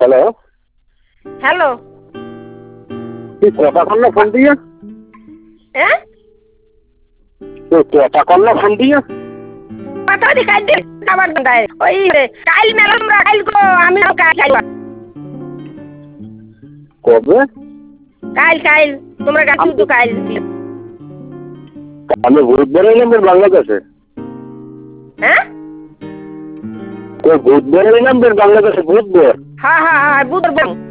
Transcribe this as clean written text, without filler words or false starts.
Hello. Hello. তুই কটা করলো ফোন দিয়ে? হ্যাঁ, তুই কটা করলো ফোন দিয়ে? কথা দি কাল দিন আবার দাঁড়ায় ওই কাল মেলা আমরা কাল গো আমি কাল যাইবা কবে? কাল কাল তোমরা গাছু তো কাল আমি বুধবার এলাম বাংলাদেশে। হ্যাঁ বুধবার এলাম বাংলাদেশে বুধবার। হ্যাঁ হ্যাঁ হ্যাঁ বুধবার